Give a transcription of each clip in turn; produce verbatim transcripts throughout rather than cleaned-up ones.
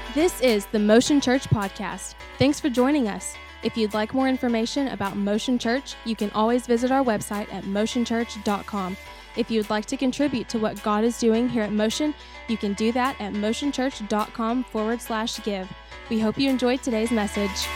This is the Motion Church Podcast. Thanks for joining us. If you'd like more information about Motion Church, you can always visit our website at motion church dot com. If you'd like to contribute to what God is doing here at Motion, you can do that at motion church dot com forward slash give. We hope you enjoyed today's message.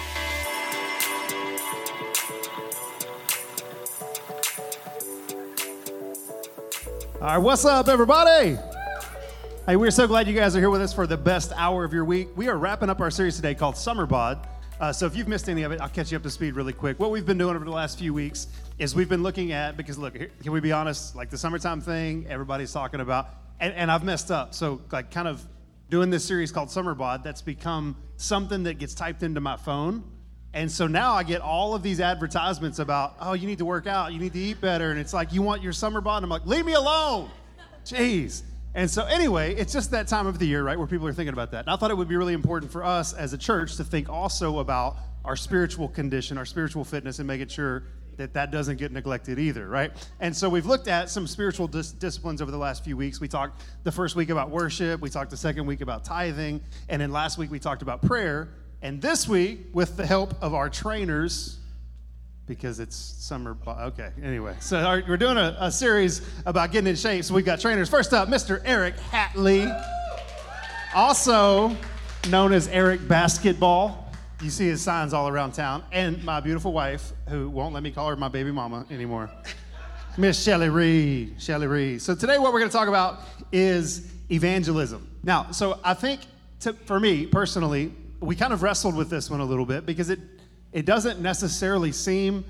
All right, what's up, everybody? Hey, we're so glad you guys are here with us for the best hour of your week. We are wrapping up our series today called Summer Bod. Uh, so if you've missed any of it, I'll catch you up to speed really quick. What we've been doing over the last few weeks is we've been looking at, because look, here, can we be honest, like the summertime thing, everybody's talking about, and, and I've messed up. So like kind of doing this series called Summer Bod, that's become something that gets typed into my phone. And so now I get all of these advertisements about, oh, you need to work out, you need to eat better. And it's like, you want your summer bod? And I'm like, leave me alone. Jeez. And so anyway, it's just that time of the year, right, where people are thinking about that. And I thought it would be really important for us as a church to think also about our spiritual condition, our spiritual fitness, and making sure that that doesn't get neglected either, right? And so we've looked at some spiritual dis- disciplines over the last few weeks. We talked the first week about worship. We talked the second week about tithing. And then last week we talked about prayer. And this week, with the help of our trainers, because it's summer, okay, anyway. So our, we're doing a, a series about getting in shape, so we've got trainers. First up, Mister Eric Hatley, also known as Eric Basketball. You see his signs all around town. And my beautiful wife, who won't let me call her my baby mama anymore, Miss Shelly Reed, Shelly Reed. So today what we're gonna talk about is evangelism. Now, so I think, to, for me personally, we kind of wrestled with this one a little bit because it it doesn't necessarily seem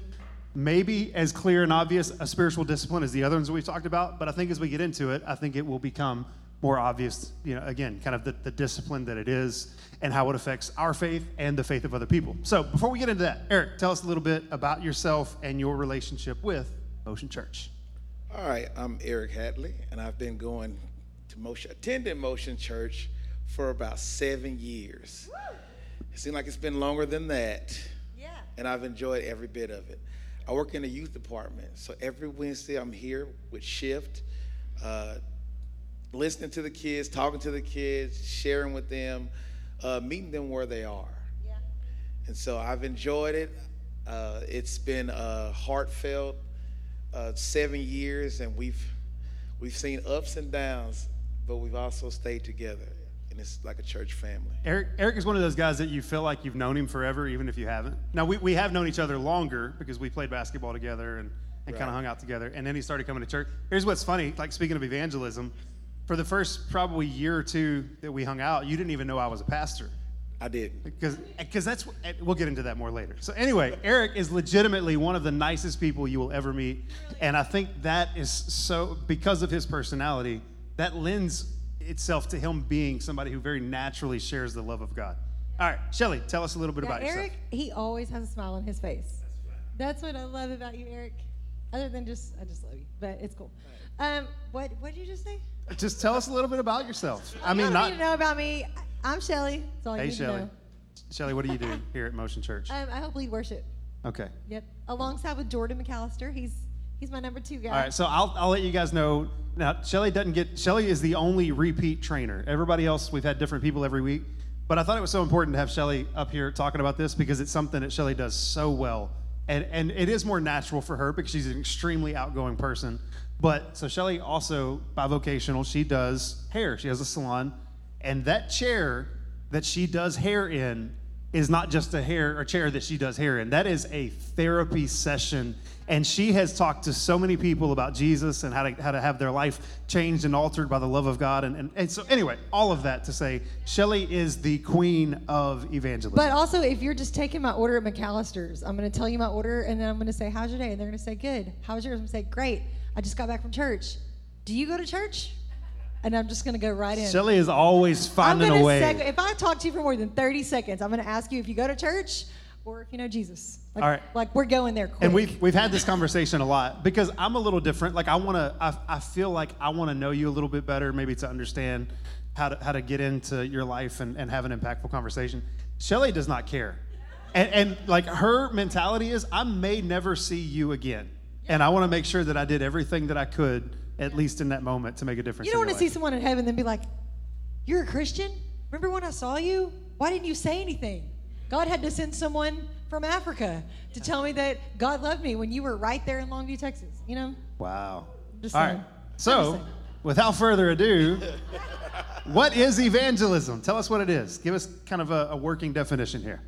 maybe as clear and obvious a spiritual discipline as the other ones we've talked about, but I think as we get into it, I think it will become more obvious, you know, again, kind of the, the discipline that it is and how it affects our faith and the faith of other people. So before we get into that, Eric, tell us a little bit about yourself and your relationship with Motion Church. All right, I'm Eric Hatley, and I've been going to Motion, attending Motion Church for about seven years. Woo! It seems like it's been longer than that. Yeah. And I've enjoyed every bit of it. I work in the youth department, so every Wednesday I'm here with Shift, uh, listening to the kids, talking to the kids, sharing with them, uh, meeting them where they are. Yeah. And so I've enjoyed it. Uh, it's been uh, heartfelt uh, seven years, and we've we've seen ups and downs, but we've also stayed together. And it's like a church family. Eric Eric is one of those guys that you feel like you've known him forever, even if you haven't. Now, we, we have known each other longer because we played basketball together and, and right. kind of hung out together. And then he started coming to church. Here's what's funny, like speaking of evangelism, for the first probably year or two that we hung out, you didn't even know I was a pastor. I did. Because because that's, we'll get into that more later. So anyway, Eric is legitimately one of the nicest people you will ever meet. And I think that is so, because of his personality, that lends itself to him being somebody who very naturally shares the love of God. All right, Shelly, tell us a little bit now, about yourself. Eric, he always has a smile on his face. That's what I love about you, Eric. Other than just, I just love you, but it's cool. Um, what what did you just say? Just tell us a little bit about yourself. I mean, you not. Need to know about me. I'm Shelly. That's all you Hey, need Shelly. to know. Shelly, what do you do here at Motion Church? Um, I help lead worship. Okay. Yep. Alongside with Jordan McAllister. He's he's my number two guy. All right, so I'll I'll let you guys know. Now, Shelly doesn't get, Shelly is the only repeat trainer. Everybody else, we've had different people every week. But I thought it was so important to have Shelly up here talking about this because it's something that Shelly does so well. And and it is more natural for her because she's an extremely outgoing person. But so Shelly also, bivocational, she does hair. She has a salon. And that chair that she does hair in is not just a hair or chair that she does hair in. That is a therapy session. And she has talked to so many people about Jesus and how to how to have their life changed and altered by the love of God. And, and, and so anyway, all of that to say, Shelly is the queen of evangelism. But also, if you're just taking my order at McAllister's, I'm going to tell you my order, and then I'm going to say, how's your day? And they're going to say, good. How's yours? I'm going to say, great. I just got back from church. Do you go to church? And I'm just going to go right in. Shelly is always finding I'm a way. Seg- if I talk to you for more than thirty seconds, I'm going to ask you if you go to church or if you know Jesus. Like, all right. Like we're going there quick. And we've we've had this conversation a lot because I'm a little different. Like I want to, I, I feel like I want to know you a little bit better, maybe to understand how to how to get into your life and, and have an impactful conversation. Shelly does not care. And, and like her mentality is, I may never see you again. And I want to make sure that I did everything that I could, at least in that moment, to make a difference. You don't in want to your see life. someone in heaven and then be like, you're a Christian? remember when I saw you? Why didn't you say anything? God had to send someone from Africa to tell me that God loved me when you were right there in Longview, Texas, you know? Wow. Just All saying. right. So, without further ado, what is evangelism? Tell us what it is. Give us kind of a, a working definition here.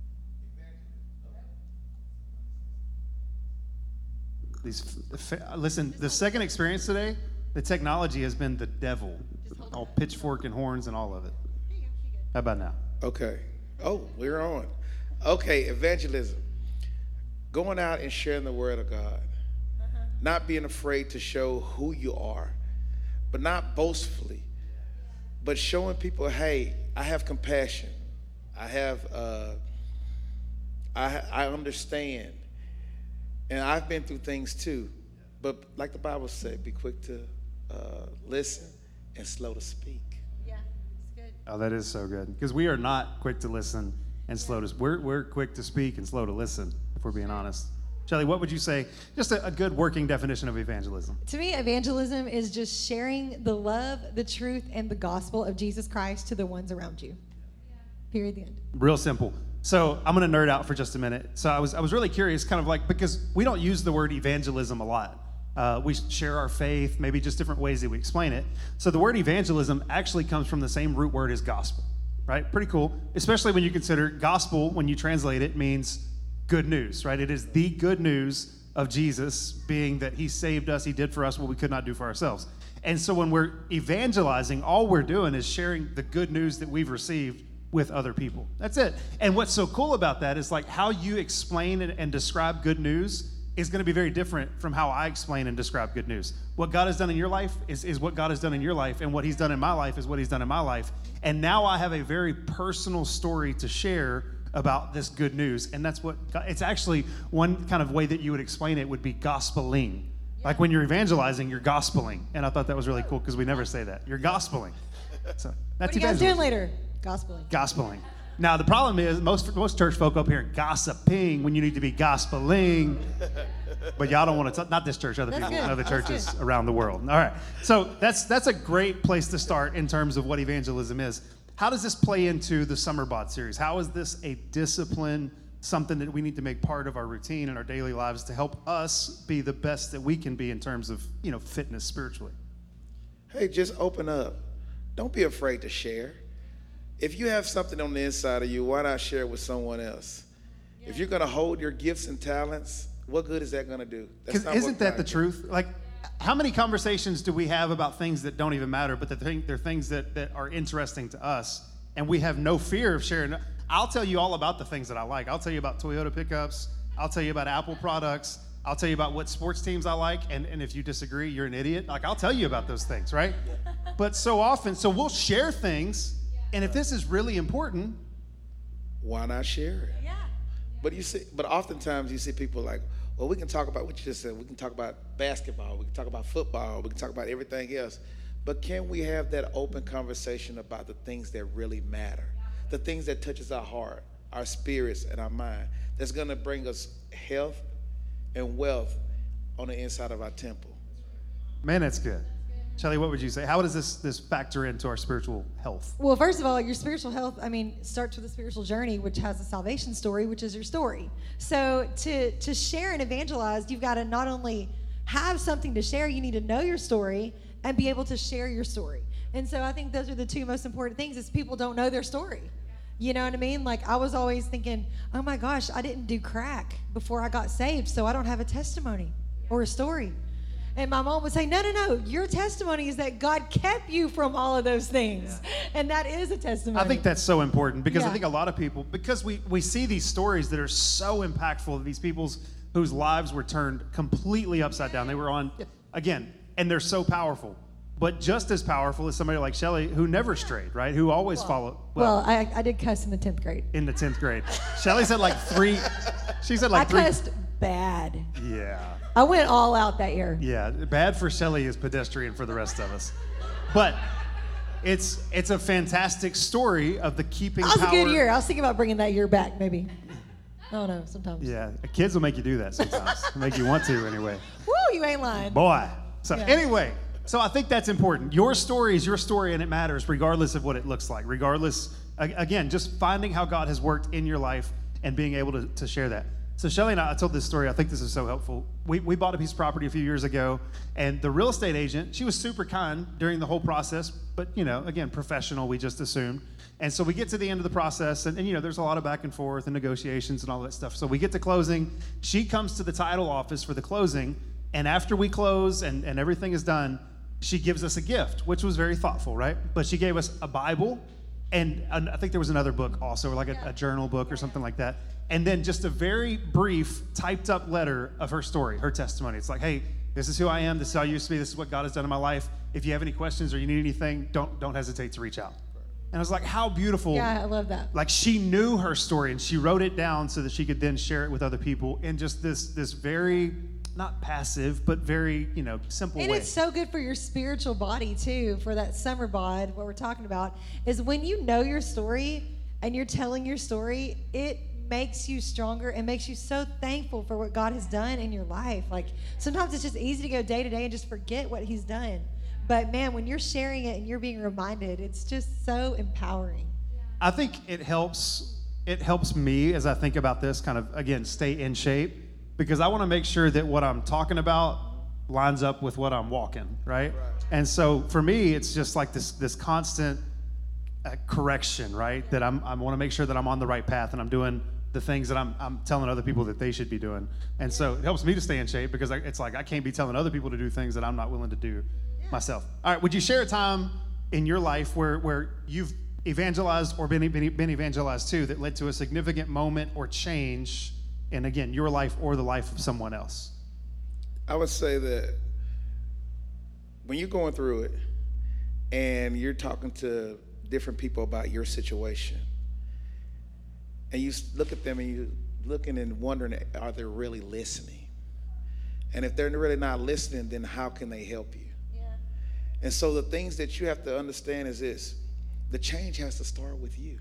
These, listen, the second experience today, the technology has been the devil. All pitchfork and horns and all of it. How about now? Okay. Oh, we're on. Okay, evangelism. Going out and sharing the word of God. Uh-huh. Not being afraid to show who you are, but not boastfully, but showing people, hey, I have compassion. I have, uh, I, I understand. And I've been through things too. But like the Bible said, be quick to uh, listen and slow to speak. Oh, that is so good. Because we are not quick to listen and slow to, we're, we're quick to speak and slow to listen, if we're being honest. Shelly, what would you say, just a, a good working definition of evangelism? To me, evangelism is just sharing the love, the truth, and the gospel of Jesus Christ to the ones around you. Period, the end. Real simple. So I'm going to nerd out for just a minute. So I was, I was really curious, kind of like, because we don't use the word evangelism a lot. Uh, we share our faith, maybe just different ways that we explain it. So the word evangelism actually comes from the same root word as gospel, right? Pretty cool, especially when you consider gospel, when you translate it, means good news, right? It is the good news of Jesus, being that he saved us, he did for us what we could not do for ourselves. And so when we're evangelizing, all we're doing is sharing the good news that we've received with other people. That's it. And what's so cool about that is like how you explain and, and describe good news is going to be very different from how I explain and describe good news. What God has done in your life is, is what God has done in your life, and what he's done in my life is what he's done in my life. And now I have a very personal story to share about this good news. And that's what, it's actually one kind of way that you would explain it would be gospeling. Yeah. Like when you're evangelizing, you're gospeling. And I thought that was really cool because we never say that. You're gospeling. So that's what are you guys doing later? Gospeling. Gospeling. Now, the problem is most most church folk up here gossiping when you need to be gospeling. But y'all don't want to, not this church, other that's people, good. other churches good. around the world. All right. So that's that's a great place to start in terms of what evangelism is. How does this play into the Summer Bod series? How is this a discipline, something that we need to make part of our routine and our daily lives to help us be the best that we can be in terms of, you know, fitness spiritually? Hey, just open up. Don't be afraid to share. If you have something on the inside of you, why not share it with someone else? Yeah. If you're going to hold your gifts and talents, what good is that going to do? Because isn't that the did. truth? Like, how many conversations do we have about things that don't even matter, but that they're things that, that are interesting to us, and we have no fear of sharing? I'll tell you all about the things that I like. I'll tell you about Toyota pickups. I'll tell you about Apple products. I'll tell you about what sports teams I like, and, and if you disagree, you're an idiot. Like, I'll tell you about those things, right? But so often, so we'll share things. And if this is really important, why not share it? Yeah. But you see, but oftentimes you see people like, well, we can talk about what you just said. We can talk about basketball. We can talk about football. We can talk about everything else. But can we have that open conversation about the things that really matter, the things that touches our heart, our spirits, and our mind? That's going to bring us health and wealth on the inside of our temple. Man, that's good. Shelly, what would you say? How does this this factor into our spiritual health? Well, first of all, your spiritual health, I mean, starts with the spiritual journey, which has a salvation story, which is your story. So to to share and evangelize, you've got to not only have something to share, you need to know your story and be able to share your story. And so I think those are the two most important things is people don't know their story. You know what I mean? Like I was always thinking, oh my gosh, I didn't do crack before I got saved, so I don't have a testimony or a story. And my mom would say, no, no, no, your testimony is that God kept you from all of those things. Yeah. And that is a testimony. I think that's so important because yeah. I think a lot of people, because we, we see these stories that are so impactful, these people's whose lives were turned completely upside down. They were on, again, and they're so powerful. But just as powerful as somebody like Shelly who never strayed, right? Who always well, followed. Well, well I, I did cuss in the tenth grade. In the tenth grade. Shelly said like three, she said like I three. I cussed bad. Yeah. I went all out that year. Yeah, bad for Shelly is pedestrian for the rest of us. But it's it's a fantastic story of the keeping power. That was a good year. I was thinking about bringing that year back, maybe. I don't know, sometimes. Yeah, kids will make you do that sometimes. Make you want to anyway. Woo, you ain't lying. Boy. So yeah. anyway, So I think that's important. Your story is your story, and it matters regardless of what it looks like. Regardless, again, just finding how God has worked in your life and being able to, to share that. So Shelly and I, I told this story. I think this is so helpful. We, we bought a piece of property a few years ago, and the real estate agent, she was super kind during the whole process, but, you know, again, professional, we just assumed. And so we get to the end of the process, and, and, you know, there's a lot of back and forth and negotiations and all that stuff. So we get to closing. She comes to the title office for the closing, and after we close and, and everything is done, she gives us a gift, which was very thoughtful, right? But she gave us a Bible, and, and I think there was another book also, like a, a journal book or something like that. And then just a very brief, typed up letter of her story, her testimony. It's like, hey, this is who I am. This is how I used to be. This is what God has done in my life. If you have any questions or you need anything, don't don't hesitate to reach out. And I was like, how beautiful. Yeah, I love that. Like, she knew her story, and she wrote it down so that she could then share it with other people in just this this very, not passive, but very, you know, simple and way. And it's so good for your spiritual body, too, for that summer bod, what we're talking about, is when you know your story and you're telling your story, it makes you stronger and makes you so thankful for what God has done in your life. Like, sometimes it's just easy to go day to day and just forget what he's done. But man, when you're sharing it and you're being reminded, it's just so empowering. I think it helps it helps me as I think about this, kind of, again, stay in shape, because I want to make sure that what I'm talking about lines up with what I'm walking, right? right. And so for me, it's just like this this constant uh, correction, right? That I'm I want to make sure that I'm on the right path and I'm doing the things that I'm I'm telling other people that they should be doing. And so it helps me to stay in shape, because I, it's like I can't be telling other people to do things that I'm not willing to do myself. All right, would you share a time in your life where where you've evangelized or been, been, been evangelized too that led to a significant moment or change in, again, your life or the life of someone else? I would say that when you're going through it and you're talking to different people about your situation, and you look at them and you're looking and wondering, are they really listening? And if they're really not listening, then how can they help you? Yeah. And so the things that you have to understand is this: the change has to start with you.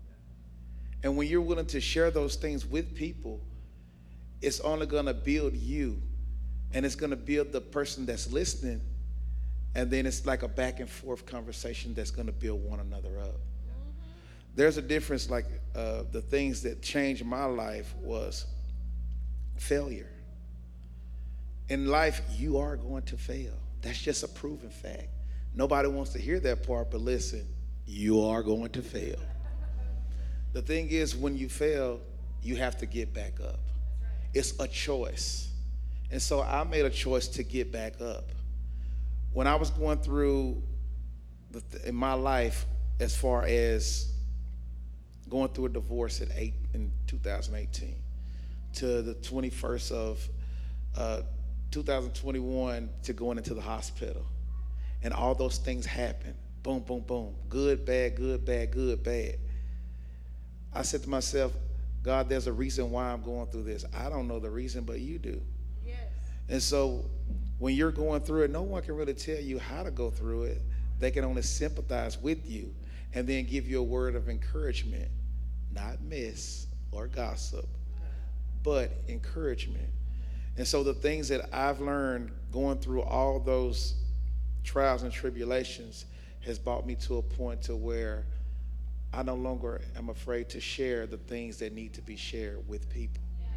And when you're willing to share those things with people, it's only going to build you, and it's going to build the person that's listening, and then it's like a back and forth conversation that's going to build one another up. There's a difference. Like uh, the things that changed my life was failure. In life, you are going to fail. That's just a proven fact. Nobody wants to hear that part, but listen, you are going to fail. The thing is, when you fail, you have to get back up. It's a choice. And so I made a choice to get back up. When I was going through the th- in my life, as far as going through a divorce at eight in two thousand eighteen to the twenty-first of uh, two thousand twenty-one to going into the hospital, and all those things happen. Boom, boom, boom. Good, bad, good, bad, good, bad. I said to myself, God, there's a reason why I'm going through this. I don't know the reason, but you do. Yes. And so when you're going through it, no one can really tell you how to go through it. They can only sympathize with you and then give you a word of encouragement, not miss or gossip, but encouragement. And so the things that I've learned going through all those trials and tribulations has brought me to a point to where I no longer am afraid to share the things that need to be shared with people.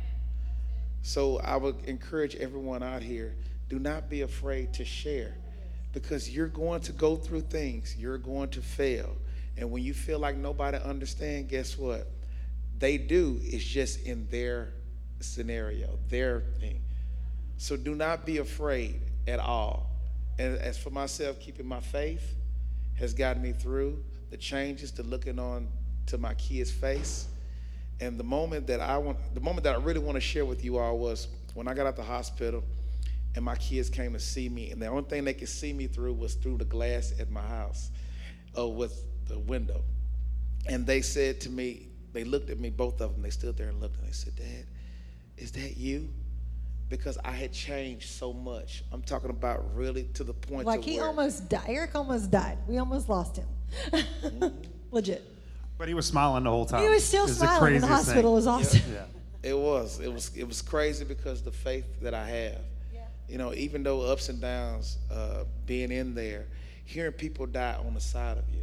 So I would encourage everyone out here, do not be afraid to share, because you're going to go through things. You're going to fail. And when you feel like nobody understands, guess what? They do. It's just in their scenario, their thing. So do not be afraid at all. And as for myself, keeping my faith has gotten me through the changes, to looking on to my kids' face. And the moment that I want, the moment that I really want to share with you all was when I got out the hospital and my kids came to see me, and the only thing they could see me through was through the glass at my house, uh, with the window. And they said to me, they looked at me, both of them, they stood there and looked, and they said, Dad, is that you? Because I had changed so much. I'm talking about really to the point like to he where, almost died. Eric almost died. We almost lost him. Mm-hmm. Legit. But he was smiling the whole time. He was still smiling in the hospital. It was awesome. Yeah. Yeah. It was. It was. It was crazy because the faith that I have. Yeah. You know, even though ups and downs, uh, being in there, hearing people die on the side of you.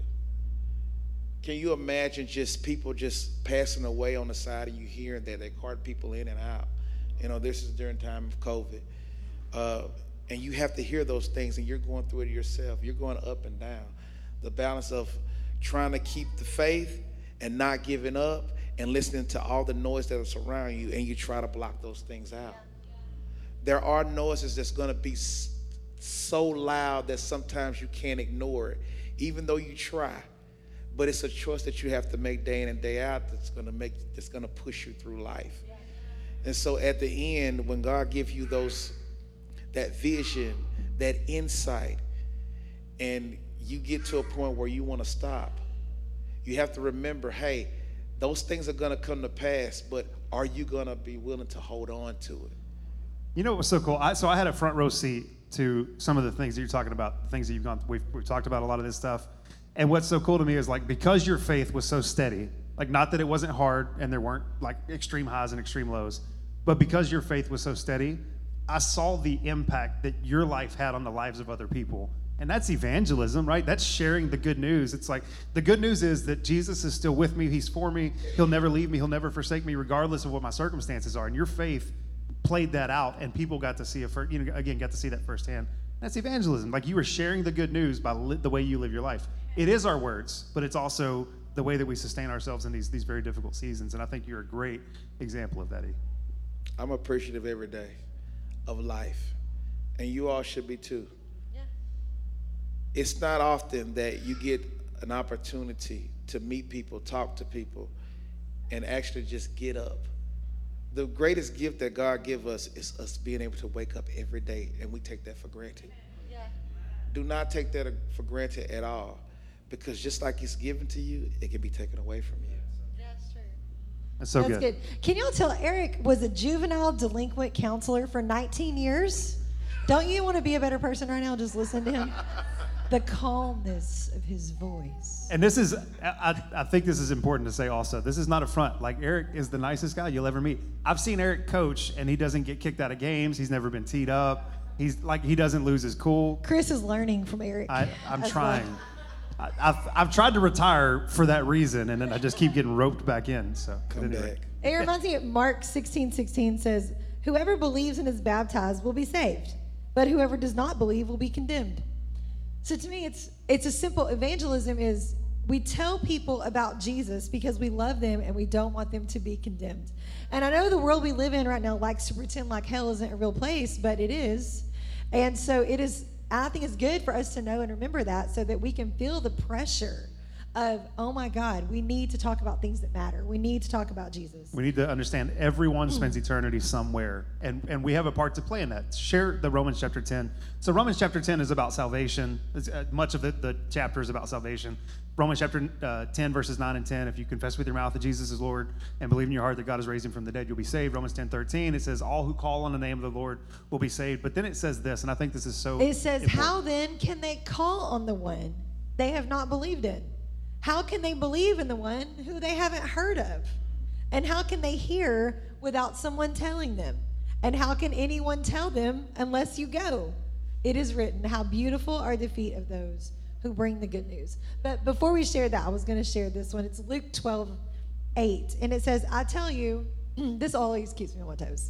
Can you imagine just people just passing away on the side of you, hearing that they cart people in and out? You know, this is during time of COVID. Uh, and you have to hear those things, and you're going through it yourself. You're going up and down. The balance of trying to keep the faith and not giving up and listening to all the noise that is around you, and you try to block those things out. There are noises that's going to be so loud that sometimes you can't ignore it, even though you try. But it's a choice that you have to make day in and day out that's going to make that's going to push you through life. And so at the end, when God gives you those that vision, that insight, and you get to a point where you want to stop, you have to remember, hey, those things are going to come to pass, but are you going to be willing to hold on to it? You know what was so cool? I, so I had a front row seat to some of the things that you're talking about, the things that you've gone, we've, we've talked about a lot of this stuff. And what's so cool to me is, like, because your faith was so steady, like, not that it wasn't hard and there weren't like extreme highs and extreme lows, but because your faith was so steady, I saw the impact that your life had on the lives of other people. And that's evangelism, right? That's sharing the good news. It's like, the good news is that Jesus is still with me. He's for me. He'll never leave me. He'll never forsake me, regardless of what my circumstances are. And your faith played that out, and people got to see it, for, you know, again, got to see that firsthand. That's evangelism. Like, you were sharing the good news by li- the way you live your life. It is our words, but it's also the way that we sustain ourselves in these these very difficult seasons. And I think you're a great example of that, E. I'm appreciative every day of life, and you all should be too. Yeah. It's not often that you get an opportunity to meet people, talk to people, and actually just get up. The greatest gift that God gives us is us being able to wake up every day, and we take that for granted. Yeah. Do not take that for granted at all, because just like it's given to you, it can be taken away from you. That's true. That's so That's good. good. Can y'all tell Eric was a juvenile delinquent counselor for nineteen years? Don't you want to be a better person right now? Just listen to him. The calmness of his voice. And this is, I, I think this is important to say also. This is not a front. Like, Eric is the nicest guy you'll ever meet. I've seen Eric coach, and he doesn't get kicked out of games. He's never been teed up. He's like, he doesn't lose his cool. Chris is learning from Eric. I, I'm as trying. well. I, I've, I've tried to retire for that reason, and then I just keep getting roped back in. So Come anyway. back. It reminds me of Mark sixteen sixteen says, whoever believes and is baptized will be saved, but whoever does not believe will be condemned. So to me, it's it's a simple evangelism is we tell people about Jesus because we love them and we don't want them to be condemned. And I know the world we live in right now likes to pretend like hell isn't a real place, but it is. And so it is, I think it's good for us to know and remember that so that we can feel the pressure of, oh my God, we need to talk about things that matter. We need to talk about Jesus. We need to understand everyone spends eternity somewhere, and, and we have a part to play in that. Share the Romans chapter ten. So Romans chapter ten is about salvation. It's, uh, much of the, the chapter is about salvation. Romans chapter uh, ten, verses nine and ten, if you confess with your mouth that Jesus is Lord and believe in your heart that God has raised him from the dead, you'll be saved. Romans ten thirteen, it says, all who call on the name of the Lord will be saved. But then it says this, and I think this is so It says, important. how then can they call on the one they have not believed in? How can they believe in the one who they haven't heard of? And how can they hear without someone telling them? And how can anyone tell them unless you go? It is written, how beautiful are the feet of those who bring the good news. But before we share that, I was going to share this one. It's Luke twelve eight. And it says, I tell you, this always keeps me on my toes.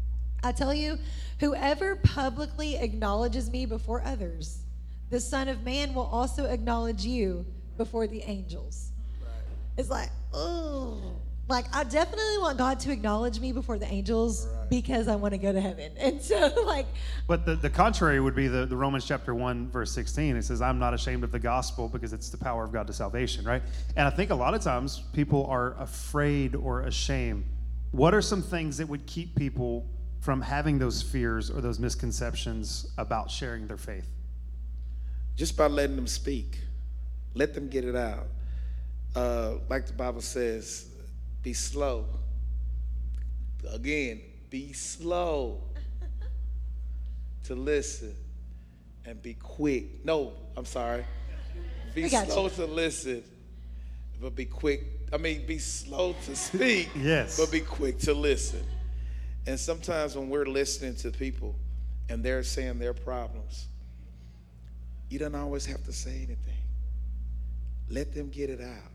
I tell you, whoever publicly acknowledges me before others, the Son of Man will also acknowledge you before the angels. Right. It's like, oh, like I definitely want God to acknowledge me before the angels right. because I want to go to heaven. And so like. But the, the contrary would be the, the Romans chapter one, verse sixteen. It says, I'm not ashamed of the gospel because it's the power of God to salvation, right? And I think a lot of times people are afraid or ashamed. What are some things that would keep people from having those fears or those misconceptions about sharing their faith? Just by letting them speak. Let them get it out. Uh, like the Bible says, be slow. Again, be slow to listen and be quick. No, I'm sorry. Be slow you. to listen, but be quick. I mean, be slow to speak, yes, but be quick to listen. And sometimes when we're listening to people and they're saying their problems, you don't always have to say anything. Let them get it out.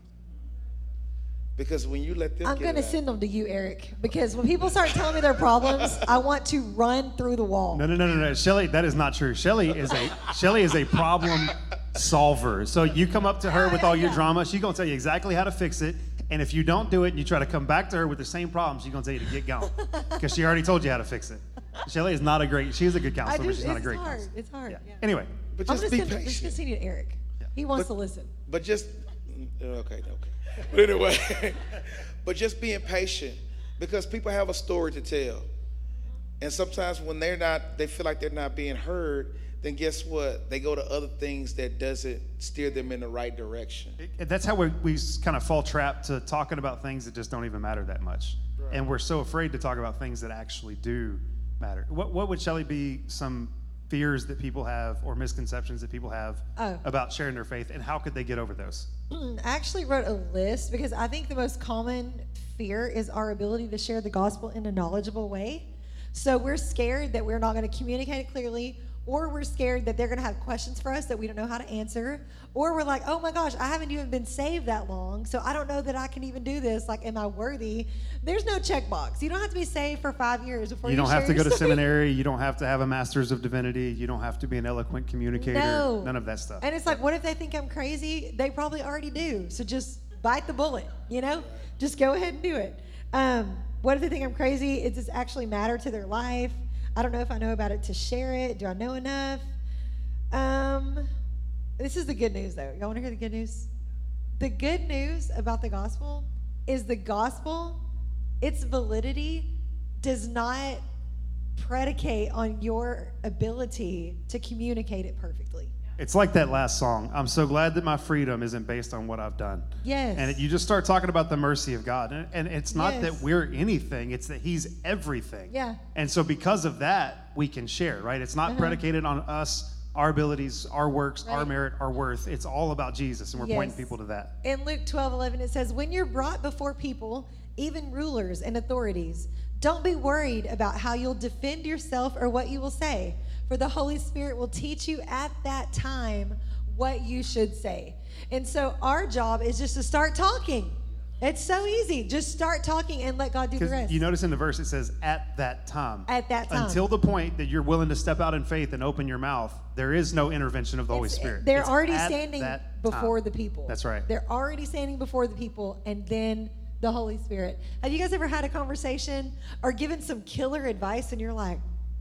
Because when you let them I'm get going to it send them to you, Eric, because when people start telling me their problems, I want to run through the wall. No, no, no, no, no. Shelly, that is not true. Shelly is a Shelly is a problem solver. So you come up to her with all your drama, she's going to tell you exactly how to fix it. And if you don't do it and you try to come back to her with the same problem, she's going to tell you to get going because she already told you how to fix it. Shelly is not a great, she's a good counselor, just, but she's not a great hard. counselor. It's hard. Yeah. Yeah. Anyway. But I'm just going be to patient. send you to Eric. Yeah. He wants But- to listen. But just, okay, okay. But anyway, but just being patient, because people have a story to tell. And sometimes when they're not, they feel like they're not being heard, then guess what? They go to other things that doesn't steer them in the right direction. It- That's how we, we kind of fall trapped to talking about things that just don't even matter that much. Right. And we're so afraid to talk about things that actually do matter. What, what would, Shelly, be some fears that people have or misconceptions that people have Oh. about sharing their faith, and how could they get over those? I actually wrote a list because I think the most common fear is our ability to share the gospel in a knowledgeable way. So we're scared that we're not going to communicate it clearly, or we're scared that they're going to have questions for us that we don't know how to answer, or we're like, oh my gosh, I haven't even been saved that long, so I don't know that I can even do this. Like, am I worthy? There's no checkbox. You don't have to be saved for five years before You you don't have share to go your to story. seminary. You don't have to have a master's of divinity. You don't have to be an eloquent communicator. No. None of that stuff. And it's like, what if they think I'm crazy? They probably already do. So just bite the bullet, you know? Just go ahead and do it. Um, what if they think I'm crazy? Does this actually matter to their life? I don't know if I know about it to share it. Do I know enough? Um, this is the good news, though. Y'all want to hear the good news? The good news about the gospel is the gospel, its validity does not predicate on your ability to communicate it perfectly. It's like that last song. I'm so glad that my freedom isn't based on what I've done. Yes. And it, you just start talking about the mercy of God. And, and it's not Yes. that we're anything, it's that He's everything. Yeah. And so because of that, we can share, right? It's not Uh-huh. predicated on us, our abilities, our works, our Right. merit, our worth. It's all about Jesus, and we're pointing Yes. people to that. In Luke twelve eleven, it says, when you're brought before people, even rulers and authorities, don't be worried about how you'll defend yourself or what you will say, for the Holy Spirit will teach you at that time what you should say. And so our job is just to start talking. It's so easy. Just start talking and let God do the Because rest. you notice in the verse it says, at that time. At that time. Until the point that you're willing to step out in faith and open your mouth, there is no intervention of the Holy It's- Spirit. They're It's already at standing that before time. the people. That's right. They're already standing before the people, and then the Holy Spirit. Have you guys ever had a conversation or given some killer advice, and you're like,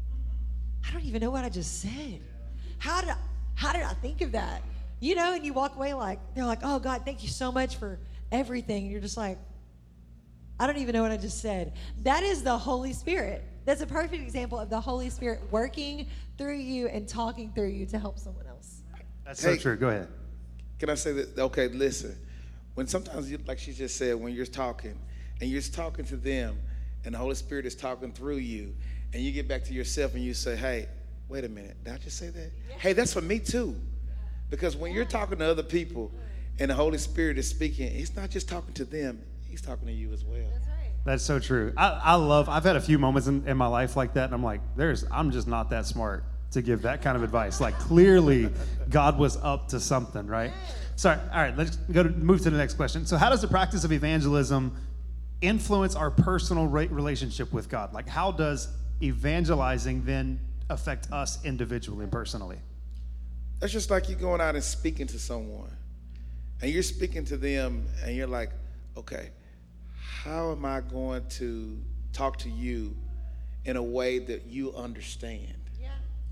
I don't even know what I just said. How did I, how did I think of that? You know, and you walk away like, they're like, oh God, thank you so much for everything. And you're just like, I don't even know what I just said. That is the Holy Spirit. That's a perfect example of the Holy Spirit working through you and talking through you to help someone else. That's Hey. so true. Go ahead. Can I say that? Okay, listen. When sometimes, you, like she just said, when you're talking and you're just talking to them and the Holy Spirit is talking through you, and you get back to yourself and you say, hey, wait a minute, did I just say that? Hey, that's for me too. Because when you're talking to other people and the Holy Spirit is speaking, He's not just talking to them, He's talking to you as well. That's so true. I, I love, I've had a few moments in, in my life like that, and I'm like, there's, I'm just not that smart to give that kind of advice. Like, clearly, God was up to something, right? Sorry, all right, let's go to move to the next question. So, how does the practice of evangelism influence our personal re- relationship with God? Like, how does evangelizing then affect us individually and personally? That's just like you going out and speaking to someone, and you're speaking to them, and you're like, okay, how am I going to talk to you in a way that you understand? Yeah.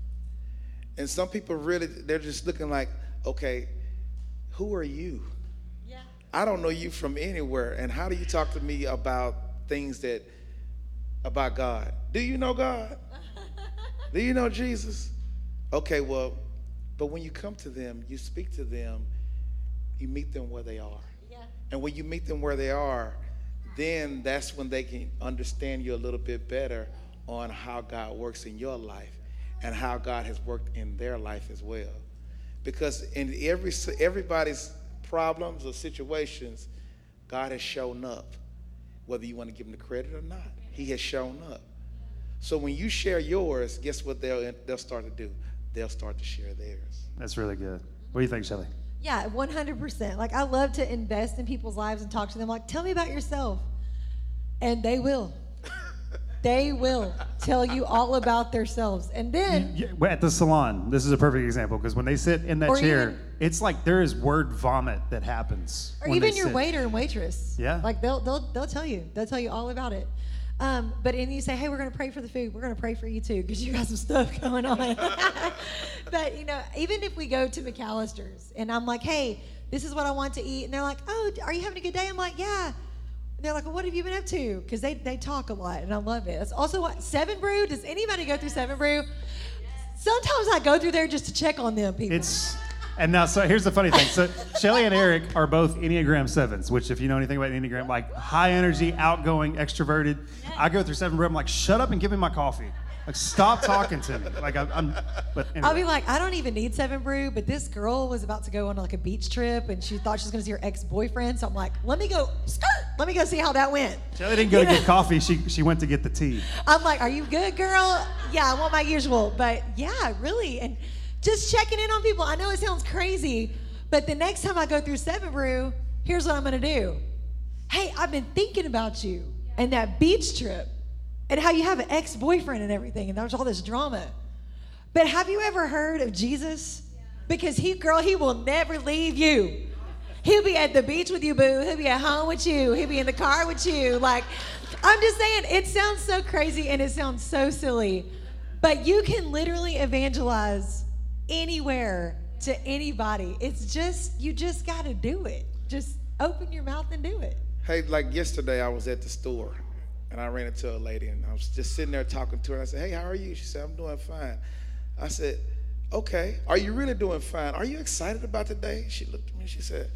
And some people really, they're just looking like, okay, who are you? Yeah. I don't know you from anywhere, and how do you talk to me about things that, about God? Do you know God? Do you know Jesus? Okay, well, but when you come to them, you speak to them, you meet them where they are. Yeah. And when you meet them where they are, then that's when they can understand you a little bit better on how God works in your life and how God has worked in their life as well. Because in every everybody's problems or situations, God has shown up. Whether you want to give him the credit or not, he has shown up. So when you share yours, guess what they'll they'll start to do? They'll start to share theirs. That's really good. What do you think, Shelly? Yeah, one hundred percent. Like, I love to invest in people's lives and talk to them. Like, tell me about yourself. And they will. They will tell you all about themselves. And then... Yeah, at the salon, this is a perfect example, because when they sit in that Or chair, even- it's like there is word vomit that happens. Or when even they your sit. waiter and waitress. Yeah. Like, they'll, they'll, they'll tell you. They'll tell you all about it. Um, but and you say, hey, we're going to pray for the food. We're going to pray for you too, because you got some stuff going on. But, you know, even if we go to McAllister's and I'm like, hey, this is what I want to eat. And they're like, oh, are you having a good day? I'm like, yeah. And they're like, well, what have you been up to? Because they, they talk a lot, and I love it. That's also what, Seven Brew. Does anybody go through Seven Brew? Sometimes I go through there just to check on them people. It's... And now, so here's the funny thing. So Shelly and Eric are both Enneagram sevens, which if you know anything about Enneagram, like high energy, outgoing, extroverted. I go through seven, I'm like, shut up and give me my coffee. Like, stop talking to me. Like, I'm, I'm but anyway. I'll be like, I don't even need Seven Brew, but this girl was about to go on like a beach trip, and she thought she was going to see her ex-boyfriend. So I'm like, let me go, skirt, let me go see how that went. Shelly didn't go to get coffee. She she went to get the tea. I'm like, are you good, girl? Yeah, I want my usual. But yeah, really. And just checking in on people. I know it sounds crazy, but the next time I go through Seven Brew, here's what I'm going to do. Hey, I've been thinking about you and that beach trip and how you have an ex-boyfriend and everything, and there's all this drama. But have you ever heard of Jesus? Because he, girl, he will never leave you. He'll be at the beach with you, boo. He'll be at home with you. He'll be in the car with you. Like, I'm just saying, it sounds so crazy and it sounds so silly, but you can literally evangelize anywhere to anybody. It's just, you just got to do it. Just open your mouth and do it. Hey, like yesterday, I was at the store, and I ran into a lady, and I was just sitting there talking to her. And I said, hey, how are you? She said, I'm doing fine. I said, okay, are you really doing fine? Are you excited about today? She looked at me and she said,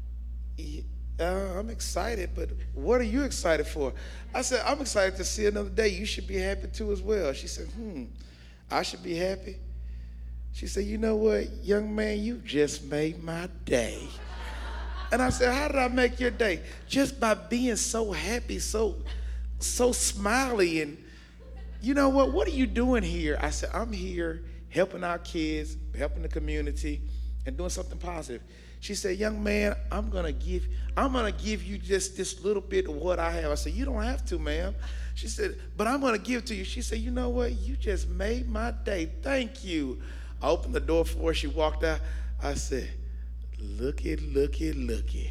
uh, I'm excited, but what are you excited for? I said, I'm excited to see another day. You should be happy too as well. She said, hmm, I should be happy? She said, you know what, young man, you just made my day. And I said, how did I make your day? Just by being so happy, so, so smiley. And you know what, what are you doing here? I said, I'm here helping our kids, helping the community, and doing something positive. She said, young man, I'm gonna give, I'm gonna give you just this little bit of what I have. I said, you don't have to, ma'am. She said, but I'm gonna give to you. She said, you know what, you just made my day, thank you. I opened the door for her, she walked out. I said, looky, looky, looky.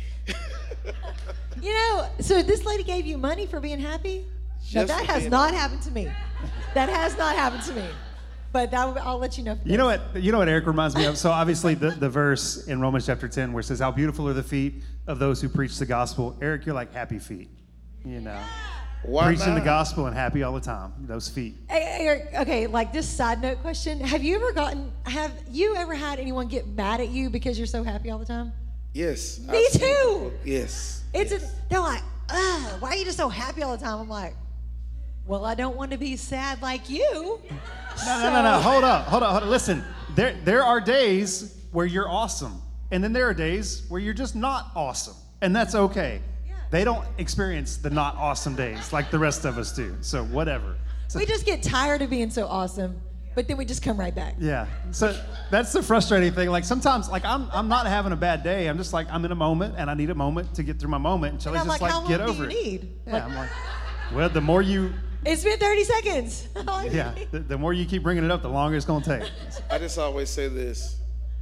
You know, so this lady gave you money for being happy? No, Just that for has being not happened to me. That has not happened to me. But that, will- I'll let you know. if it You know does. what? You know what Eric reminds me of. So obviously the, the verse in Romans chapter ten where it says, "How beautiful are the feet of those who preach the gospel." Eric, you're like happy feet. You know, Why preaching not? the gospel and happy all the time. Those feet. Hey, Eric, okay, like this side note question. Have you ever gotten, have you ever had anyone get mad at you because you're so happy all the time? Yes. Me I've seen too. people- Yes. It's yes. a, they're like, ugh, why are you just so happy all the time? I'm like, well, I don't want to be sad like you. No, no, no, no. Hold up, hold up, hold up. Listen, there there are days where you're awesome, and then there are days where you're just not awesome, and that's okay. Yeah. They don't experience the not awesome days like the rest of us do. So whatever. So, We just get tired of being so awesome, but then we just come right back. yeah. So that's the frustrating thing. Like sometimes, like I'm I'm not having a bad day. I'm just like I'm in a moment, and I need a moment to get through my moment. And Shelly's I'm just like, like, how get long over do you it. need? Yeah. Like- I'm like, well, the more you, It's been thirty seconds. yeah, the, the more you keep bringing it up, the longer it's gonna take. I just always say this.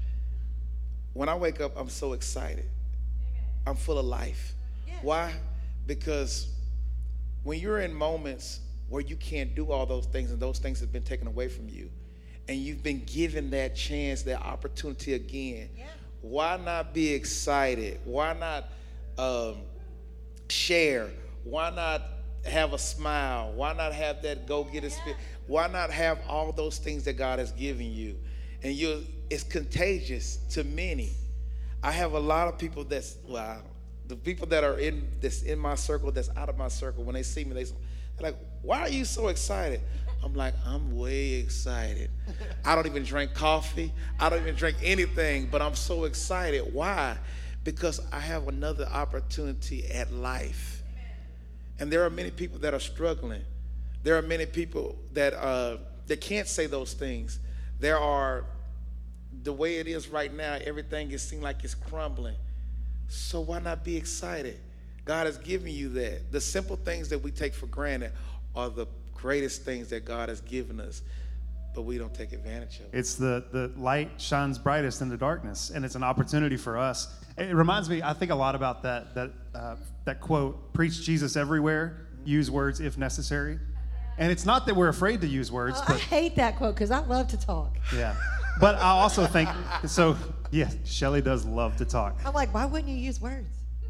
When I wake up, I'm so excited. I'm full of life. Why? Because when you're in moments where you can't do all those things and those things have been taken away from you, and you've been given that chance, that opportunity again, why not be excited? Why not um, share? Why not have a smile? Why not have that go-getter spirit? Why not have all those things that God has given you? And you, it's contagious to many. I have a lot of people that's, well, the people that are in this in my circle, that's out of my circle, when they see me, they, they're like, why are you so excited? I'm like, I'm way excited. I don't even drink coffee. I don't even drink anything, but I'm so excited. Why? Because I have another opportunity at life. And there are many people that are struggling. There are many people that uh, that can't say those things. There are, the way it is right now, everything is seem like it's crumbling. So why not be excited? God has given you that. The simple things that we take for granted are the greatest things that God has given us, but we don't take advantage of it. It's the, the light shines brightest in the darkness, and it's an opportunity for us. It reminds me, I think a lot about that that uh, that quote, preach Jesus everywhere, use words if necessary. And it's not that we're afraid to use words. Oh, but, I hate that quote because I love to talk. Yeah. But I also think, so, yeah, Shelly does love to talk. I'm like, why wouldn't you use words?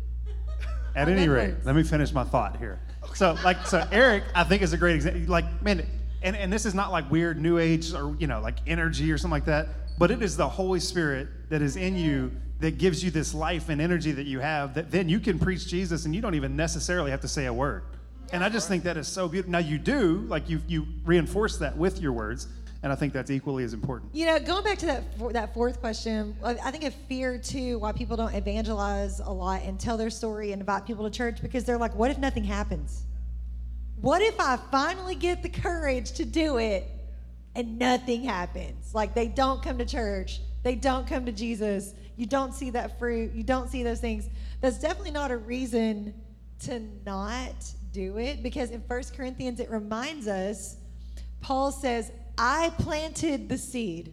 At I any love rate, words. let me finish my thought here. So, like, so Eric, I think is a great example. Like, man, and, and this is not like weird new age or, you know, like energy or something like that, but it is the Holy Spirit that is in you that gives you this life and energy that you have, that then you can preach Jesus and you don't even necessarily have to say a word. And I just think that is so beautiful. Now you do, like you you reinforce that with your words, and I think that's equally as important. You know, going back to that that fourth question, I think a fear too why people don't evangelize a lot and tell their story and invite people to church, because they're like, what if nothing happens? What if I finally get the courage to do it and nothing happens? Like they don't come to church, they don't come to Jesus, you don't see that fruit, you don't see those things. That's definitely not a reason to not do it, because in First Corinthians it reminds us, Paul says, I planted the seed,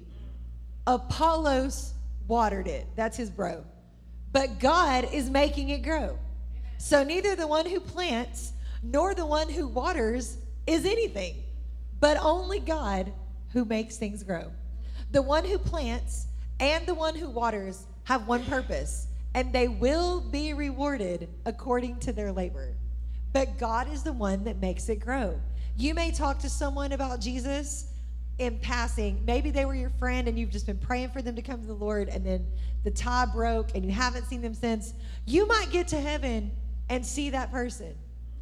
Apollos watered it. That's his bro. But God is making it grow. So neither the one who plants nor the one who waters is anything, but only God who makes things grow. The one who plants and the one who waters have one purpose, and they will be rewarded according to their labor. But God is the one that makes it grow. You may talk to someone about Jesus in passing. Maybe they were your friend and you've just been praying for them to come to the Lord, and then the tie broke and you haven't seen them since. You might get to heaven and see that person.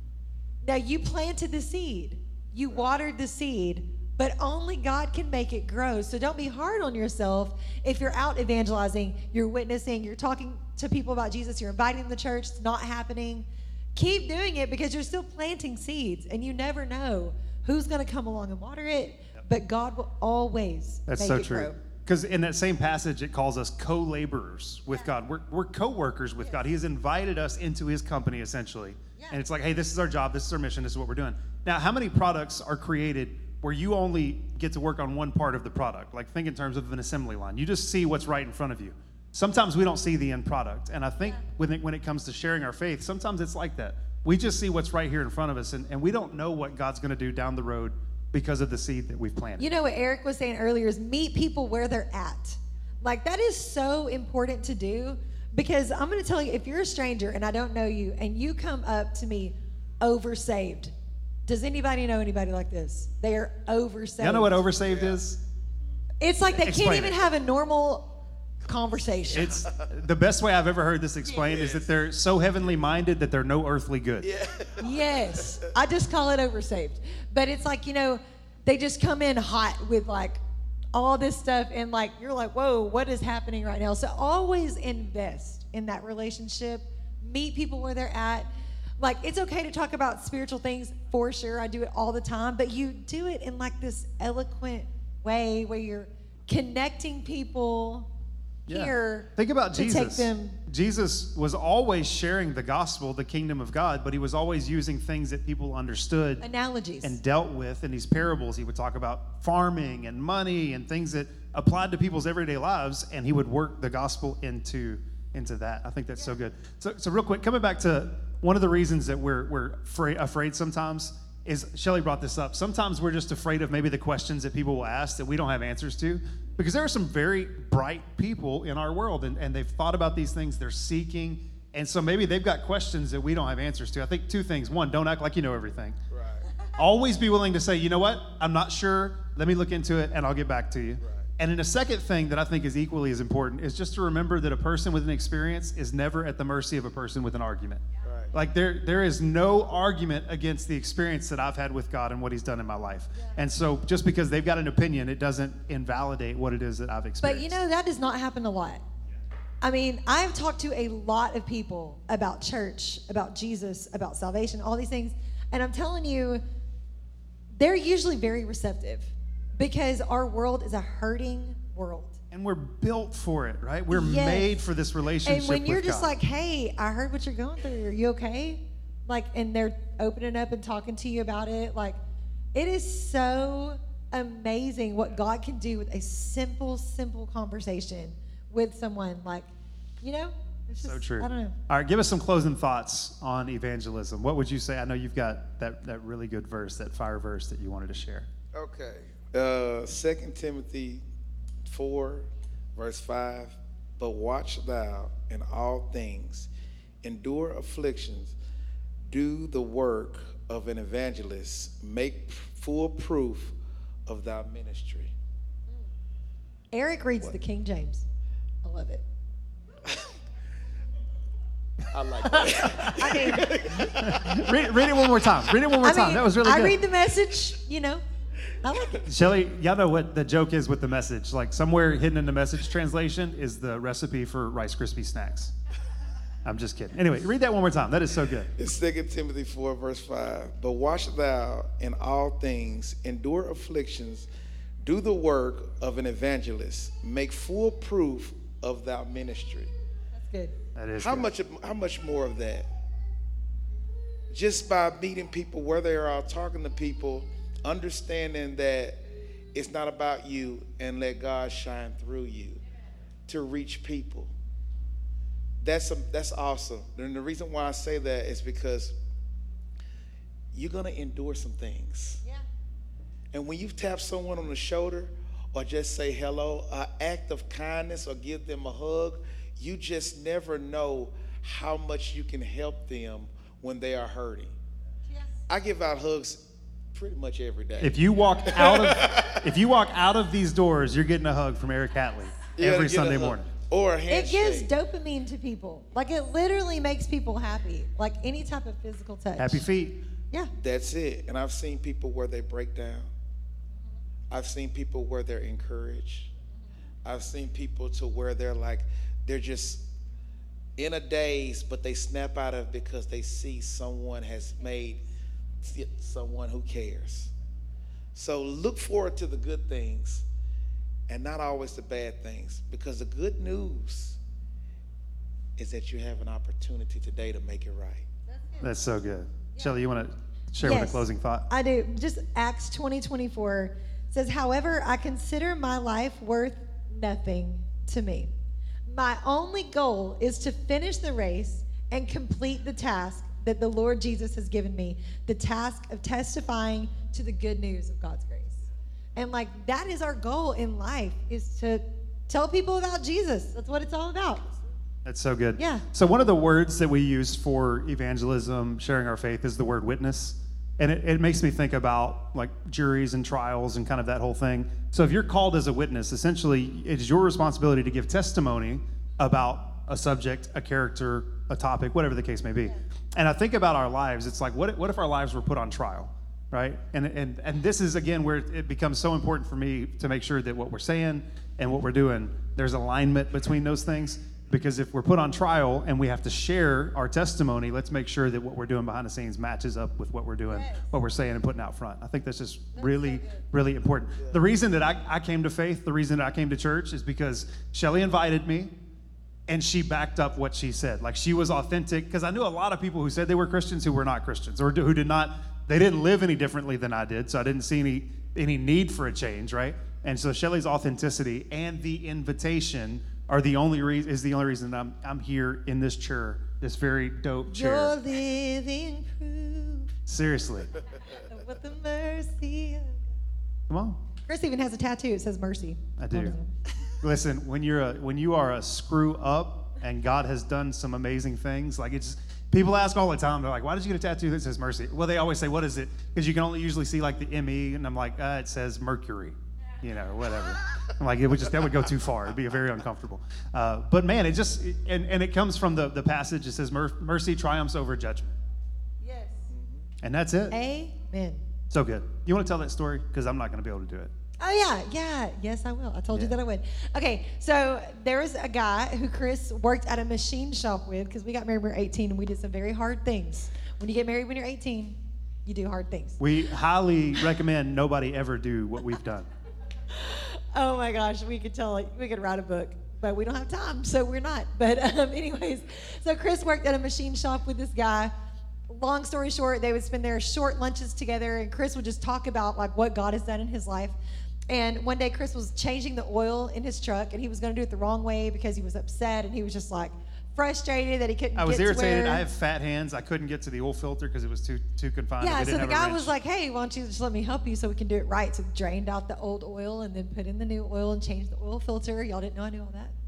Now, you planted the seed, you watered the seed, but only God can make it grow. So don't be hard on yourself if you're out evangelizing, you're witnessing, you're talking to people about Jesus, you're inviting them to church, it's not happening. Keep doing it, because you're still planting seeds, and you never know who's going to come along and water it, but God will always That's make so it true. grow. Because in that same passage, it calls us co-laborers with God. We're, we're co-workers with God. He has invited us into his company, essentially. Yeah. And it's like, hey, this is our job. This is our mission. This is what we're doing. Now, how many products are created where you only get to work on one part of the product? Like, think in terms of an assembly line. You just see what's right in front of you. Sometimes we don't see the end product. And I think when it, when it comes to sharing our faith, sometimes it's like that. We just see what's right here in front of us, and, and we don't know what God's going to do down the road because of the seed that we've planted. You know what Eric was saying earlier is meet people where they're at. Like, that is so important to do, because I'm going to tell you, if you're a stranger and I don't know you and you come up to me oversaved, does anybody know anybody like this? They are oversaved. You know what oversaved is? It's like they Explain can't even it. have a normal conversation. It's the best way I've ever heard this explained is that they're so heavenly minded that they're no earthly good. Yeah. Yes, I just call it oversaved. But it's like, you know, they just come in hot with like all this stuff, and like you're like, whoa, what is happening right now? So always invest in that relationship. Meet people where they're at. Like, it's okay to talk about spiritual things, for sure. I do it all the time, but you do it in like this eloquent way where you're connecting people Yeah. here. Think about to Jesus. take them. Jesus was always sharing the gospel, the kingdom of God, but he was always using things that people understood Analogies. and dealt with. In these parables, he would talk about farming and money and things that applied to people's everyday lives, and he would work the gospel into into that. I think that's so good. So, so real quick, coming back to one of the reasons that we're we're afraid, afraid sometimes is, Shelly brought this up. Sometimes we're just afraid of maybe the questions that people will ask that we don't have answers to, because there are some very bright people in our world, and, and they've thought about these things, they're seeking, and so maybe they've got questions that we don't have answers to. I think two things. One, don't act like you know everything. Right. Always be willing to say, you know what, I'm not sure, let me look into it, and I'll get back to you. Right. And then a second thing that I think is equally as important is just to remember that a person with an experience is never at the mercy of a person with an argument. Right. Like there, there is no argument against the experience that I've had with God and what he's done in my life. And so just because they've got an opinion, it doesn't invalidate what it is that I've But experienced. you know, that does not happen a lot. I mean, I've talked to a lot of people about church, about Jesus, about salvation, all these things. And I'm telling you, they're usually very receptive because our world is a hurting world. And we're built for it, right? We're Yes. made for this relationship And when you're with just God. like, hey, I heard what you're going through. Are you okay? Like, and they're opening up and talking to you about it. Like, it is so amazing what God can do with a simple, simple conversation with someone. Like, you know? It's just, So true. I don't know. All right, give us some closing thoughts on evangelism. What would you say? I know you've got that, that really good verse, that fire verse that you wanted to share. Okay. Uh, Second Timothy four, verse five. But watch thou in all things, endure afflictions, do the work of an evangelist, make full proof of thy ministry. Eric reads the King James. I love it. I like that. I mean, read, read it one more time. Read it one more I time. mean, That was really I good. read the message, you know. I like it. Shelly, y'all know what the joke is with the message. Like somewhere hidden in the message translation is the recipe for Rice Krispie snacks. I'm just kidding. Anyway, read that one more time. That is so good. It's Second Timothy four, verse five. But watch thou in all things, endure afflictions, do the work of an evangelist, make full proof of thy ministry. That's good. That is How good. much how much more of that? Just by meeting people where they are, talking to people, understanding that it's not about you, and let God shine through you to reach people. That's a, that's awesome. And the reason why I say that is because you're gonna endure some things. Yeah. And when you tap someone on the shoulder or just say hello, an act of kindness or give them a hug, you just never know how much you can help them when they are hurting. Yes. I give out hugs pretty much every day. If you walk out of if you walk out of these doors, you're getting a hug from Eric Hatley You gotta every get a Sunday hug. morning. Or a It handshake. gives dopamine to people. Like, it literally makes people happy. Like any type of physical touch. Happy feet. Yeah. That's it. And I've seen people where they break down. I've seen people where they're encouraged. I've seen people to where they're like, they're just in a daze, but they snap out of it because they see someone has made someone who cares. So look forward to the good things and not always the bad things, because the good news is that you have an opportunity today to make it right. That's so good. Shelly, you want to share with Yes, a closing thought? I do. Just Acts twenty twenty-four says, however, I consider my life worth nothing to me. My only goal is to finish the race and complete the task that the Lord Jesus has given me, the task of testifying to the good news of God's grace. And like, that is our goal in life, is to tell people about Jesus. That's what it's all about. That's so good. Yeah. So one of the words that we use for evangelism, sharing our faith, is the word witness. And it, it makes me think about like juries and trials and kind of that whole thing. So if you're called as a witness, essentially it's your responsibility to give testimony about a subject, a character, a topic, whatever the case may be. And I think about our lives. It's like, what, what if our lives were put on trial, right? And, and, and this is, again, where it becomes so important for me to make sure that what we're saying and what we're doing, there's alignment between those things. Because if we're put on trial and we have to share our testimony, let's make sure that what we're doing behind the scenes matches up with what we're doing, Yes. what we're saying and putting out front. I think that's just really, really important. The reason that I, I came to faith, the reason that I came to church is because Shelly invited me and she backed up what she said. Like, she was authentic, because I knew a lot of people who said they were Christians who were not Christians, or who did not, they didn't live any differently than I did, so I didn't see any, any need for a change, right? And so Shelly's authenticity and the invitation are the only reason is the only reason I'm I'm here in this chair, this very dope chair. You're living proof Seriously, of what the mercy of come on, Chris even has a tattoo. It says mercy. I do. Listen, when you're a when you are a screw up and God has done some amazing things, like it's people ask all the time. They're like, "Why did you get a tattoo that says mercy?" Well, they always say, "What is it?" Because you can only usually see like the M E, and I'm like, uh, "It says Mercury." You know, whatever. I'm like, it would just, that would go too far. It'd be very uncomfortable. Uh, but man, it just, and, and it comes from the, the passage. It says, Mer- mercy triumphs over judgment. Yes. And that's it. Amen. So good. You want to tell that story? Because I'm not going to be able to do it. Oh, yeah, yeah. Yes, I will. I told you Yeah. that I would. Okay, so there was a guy who Chris worked at a machine shop with, because we got married when we were eighteen, and we did some very hard things. When you get married when you're eighteen, You do hard things. We highly recommend nobody ever do what we've done. Oh my gosh, we could tell, we could write a book, but we don't have time, so we're not. But um, anyways, so Chris worked at a machine shop with this guy. Long story short, they would spend their short lunches together, and Chris would just talk about like what God has done in his life. And one day Chris was changing the oil in his truck, and he was going to do it the wrong way because he was upset, and he was just like frustrated that he couldn't I was get irritated. to where... I have fat hands. I couldn't get to the oil filter because it was too too confined. Yeah, We so didn't the have a guy wrench. was like, hey, why don't you just let me help you so we can do it right? So drained out the old oil and then put in the new oil and changed the oil filter. Y'all didn't know I knew all that?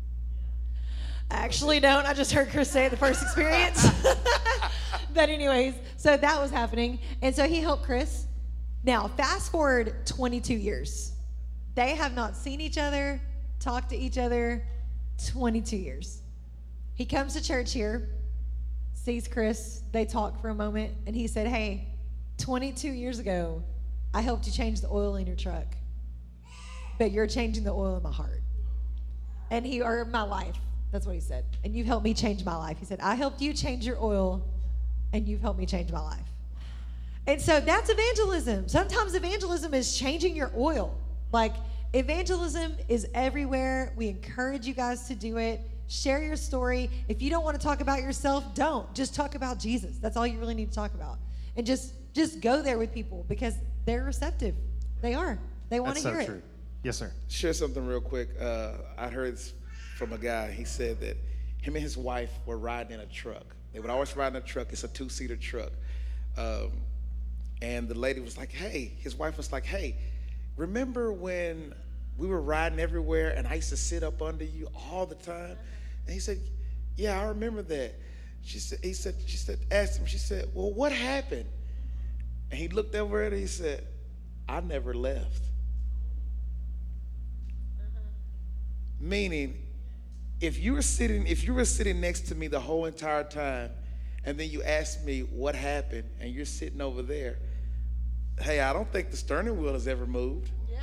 I actually don't. I just heard Chris say it the first experience. But anyways, so that was happening. And so he helped Chris. Now, fast forward twenty-two years. They have not seen each other, talked to each other, twenty-two years. He comes to church here, sees Chris, they talk for a moment, and he said, hey, twenty-two years ago, I helped you change the oil in your truck, but you're changing the oil in my heart. And he, or my life, that's what he said. And you've helped me change my life. He said, I helped you change your oil, and you've helped me change my life. And so that's evangelism. Sometimes evangelism is changing your oil. Like, evangelism is everywhere. We encourage you guys to do it. Share your story. If you don't want to talk about yourself, don't. Just talk about Jesus. That's all you really need to talk about. And just just go there with people because they're receptive. They are. They want to That's hear so it. true. Yes, sir. Share something real quick. Uh, I heard this from a guy. He said that him and his wife were riding in a truck. They would always ride in a truck. It's a two-seater truck. Um, and the lady was like, hey, his wife was like, hey, remember when we were riding everywhere and I used to sit up under you all the time? And he said, yeah, I remember that. She said, he said, she said, asked him, she said, well, what happened? And he looked over at her and he said, I never left. Meaning, if you were sitting, if you were sitting next to me the whole entire time, and then you asked me what happened, and you're sitting over there, hey, I don't think the steering wheel has ever moved. Yeah.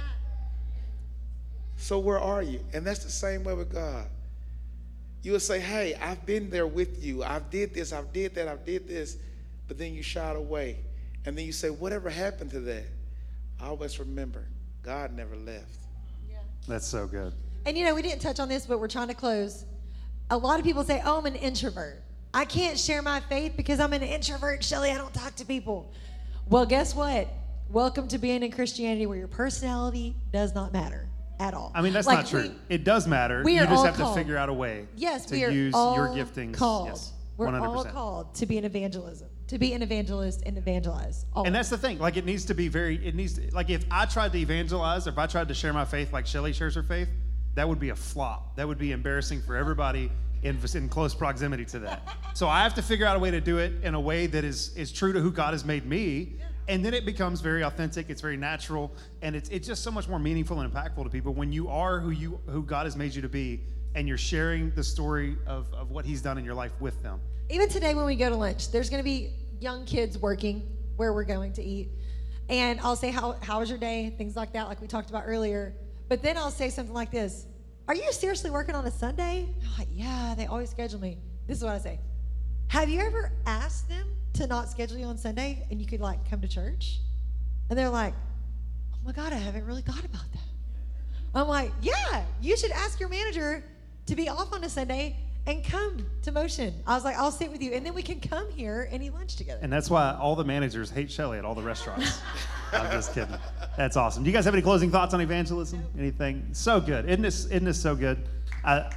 So where are you? And that's the same way with God. You will say, hey, I've been there with you. I've did this, I've did that, I've did this. But then you shied away. And then you say, whatever happened to that? I always remember, God never left. Yeah. That's so good. And you know, we didn't touch on this, but we're trying to close. A lot of people say, oh, I'm an introvert. I can't share my faith because I'm an introvert, Shelly. I don't talk to people. Well, guess what? Welcome to being in Christianity where your personality does not matter at all. I mean, that's Like, not true. we- it does matter. we You are just all have called. to figure out a way Yes, to we are use all your giftings. called. Yes, We're one hundred all percent. called to be an evangelism, to be an evangelist and evangelize. All And of that's the thing. Like, it needs to be very, it needs to, like, if I tried to evangelize, or if I tried to share my faith like Shelly shares her faith, that would be a flop. That would be embarrassing for everybody in, in close proximity to that. So I have to figure out a way to do it in a way that is, is true to who God has made me. And then it becomes very authentic. It's very natural. And it's, it's just so much more meaningful and impactful to people when you are who you who God has made you to be, and you're sharing the story of, of what he's done in your life with them. Even today when we go to lunch, there's going to be young kids working where we're going to eat. And I'll say, how, how was your day? Things like that, like we talked about earlier. But then I'll say something like this. Are you seriously working on a Sunday? They're like, yeah, they always schedule me. This is what I say. Have you ever asked them to not schedule you on Sunday and you could like come to church? And they're like, oh my God, I haven't really thought about that. I'm like, yeah, you should ask your manager to be off on a Sunday and come to Motion. I was like, I'll sit with you, and then we can come here and eat lunch together. And that's why all the managers hate Shelly at all the restaurants. I'm just kidding. That's awesome. Do you guys have any closing thoughts on evangelism? Anything? So good. Isn't this, isn't this so good? I,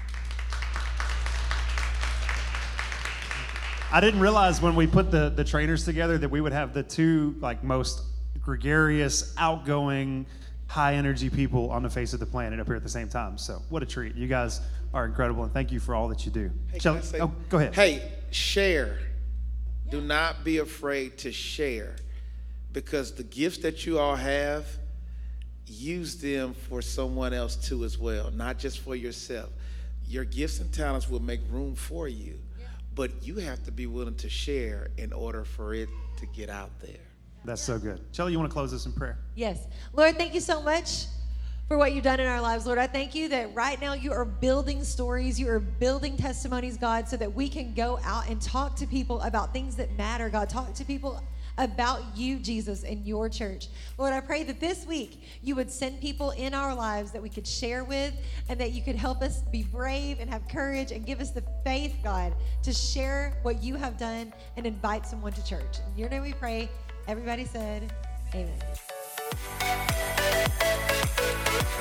I didn't realize when we put the, the trainers together that we would have the two like most gregarious, outgoing, high energy people on the face of the planet up here at the same time. So what a treat. You guys are incredible, and thank you for all that you do. Hey, Shall- can I say- oh, go ahead. Hey, share. Do not be afraid to share, because the gifts that you all have, use them for someone else too as well, not just for yourself. Your gifts and talents will make room for you, yeah. But you have to be willing to share in order for it to get out there. That's so good. Shelly, you want to close this in prayer? Yes. Lord, thank you so much for what you've done in our lives. Lord, I thank you that right now you are building stories, you are building testimonies, God, so that we can go out and talk to people about things that matter, God. Talk to people about you, Jesus, and your church. Lord, I pray that this week you would send people in our lives that we could share with, and that you could help us be brave and have courage and give us the faith, God, to share what you have done and invite someone to church. In your name we pray. Everybody said, amen.